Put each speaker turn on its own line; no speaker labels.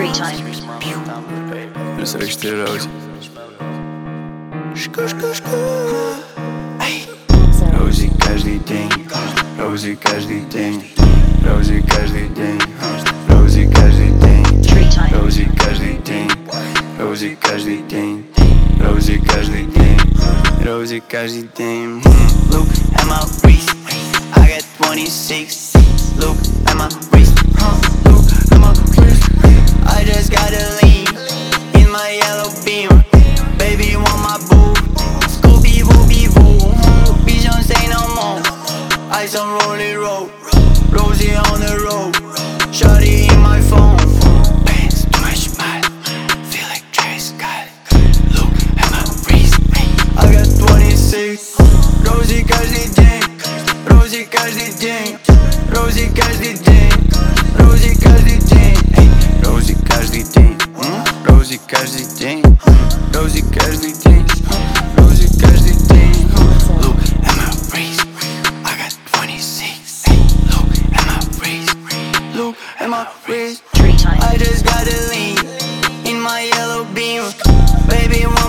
Three times.
Eu sei que ter Rosie. Rosie каждый день, Rosie каждый день, Rosie каждый день, Rosie каждый день,
Three times.
Rosie каждый день, Rosie каждый день, Rosie каждый день, Rosie каждый день.
Look at my wrist, I got 26. Look at my wrist, look at my wrist. I just got a lean in my yellow beam. Baby, you want my boo? Scooby Wooby Woo. Bitch, don't say no more. Ice on rolling road, Rosie on the road. Shawty in my phone. Bands in my smile, feel like Travis Scott. Look at my wrist, I got 26. Rosie каждый день, Rosie каждый день, Rosie каждый день, Rosie каждый день,
Rosie каждый день, Rosie каждый день, Rosie каждый день, Rosie каждый день.
Look at my wrist, I got 26. Look at my wrist, look at my wrist.
Three times.
I just got a lean in my yellow beam. Baby,